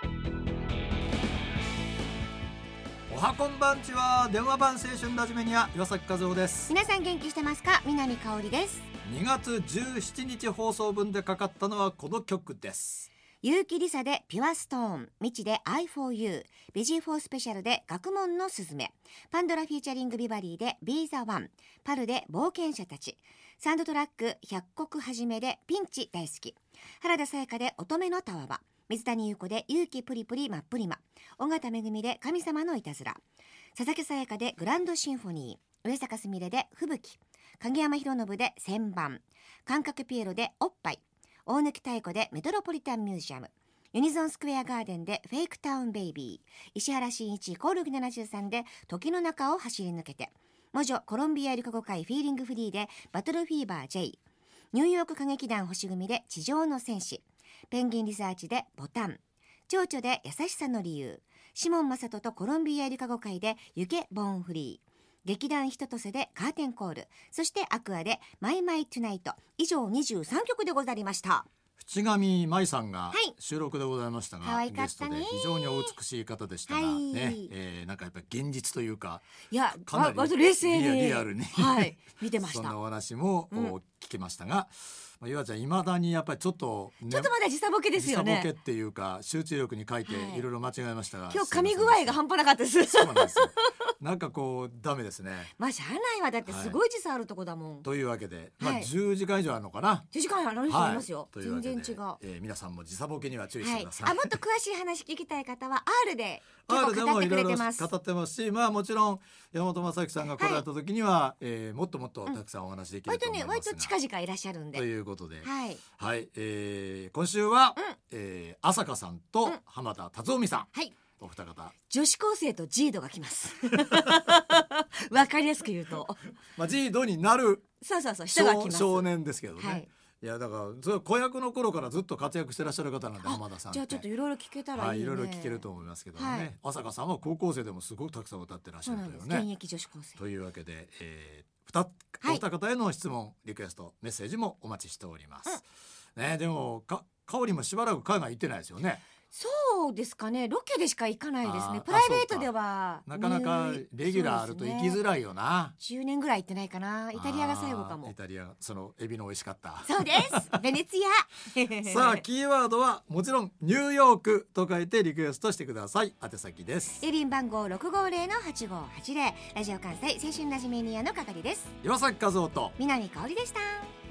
おはこんばんちは。電話版青春ラジメニア岩崎和夫です。 皆さん元気してますか？南香織です。 2月17日放送分でかかったのはこの曲です。 結城りさでピュアストーン、みちで I for You、 ビジー4スペシャルで学問のすずめ、パンドラフィーチャリングビバリーで Be the One、 パルで冒険者たち、サウンドトラック百国はじめでピンチ大好き、原田沙也加で乙女のたわわ、水谷優子で勇気プリプリまっぷりま、尾形めぐみで神様のいたずら、佐々木沙也加でグランドシンフォニー、上坂すみれで吹雪、影山博信で千番、感覚ピエロでおっぱい、大貫妙子でメトロポリタンミュージアム、ユニゾンスクエアガーデンでフェイクタウンベイビー、石原慎一コオルギ73で時の中を走り抜けて、魔女コロンビア理科語会フィーリングフリーでバトルフィーバー J、 ニューヨーク歌劇団星組で地上の戦士、ペンギンリサーチでボタン、蝶々で優しさの理由、シモンマサトとコロンビア理科語会で行けボーンフリー、劇団ひととせでカーテンコール、そしてアクアでマイマイトゥナイト。以上23曲でござりました。 淵上舞さんが収録でございましたが、 可愛かったね。 ゲストで非常にお美しい方でしたが、なんかやっぱり現実というか、 いやかなり割と冷静にリアルに、 見てました。 そんなお話も、聞きましたが、ゆあちゃんいまだにやっぱりちょっとまだ時差ボケですよね。 時差ボケっていうか集中力に書いていろいろ間違えましたが、 今日噛み具合が半端なかったです。 そうなんですよ。なんかこうダメですね。 まあしゃあないわ、だってすごい時差あるとこだもん。 というわけで、10時間以上あるのかな。 10時間ある人いますよ。全然違う。 皆さんも時差ボケには注意してください。 もっと詳しい話聞きたい方は R で結構語ってくれてます。 語ってますし、もちろん山本昌之さんが来られた時には、もっともっとたくさんお話できると思いますが、 割と近々いらっしゃるんで。 ということで、今週は、朝香さんと浜田辰臣さん、お二方、 女子高生とジードが来ます。わかりやすく言うと、 ジードになる人が来ます。 少年ですけどね。いやだからそれ子役の頃からずっと活躍してらっしゃる方なんで、浜田さんって。 じゃあちょっといろいろ聞けたらいいね。 いろいろ聞けると思いますけどね。朝香さんは高校生でもすごくたくさん歌ってらっしゃるというね。 現役女子高生。 というわけで、お二方への質問、リクエスト、メッセージもお待ちしております。でも香織もしばらく海外行ってないですよね。 そうですかね、ロケでしか行かないですね。プライベートではなかなかレギュラーあると行きづらいよな。 10年ぐらい行ってないかな。イタリアが最後かも。 イタリア、そのエビの美味しかった。 そうですベネツィア。 さあキーワードはもちろんニューヨークと書いてリクエストしてください。宛先です。 郵便番号650-8580、ラジオ関西青春ラジメニアの係です。 岩崎和夫と南香織でした。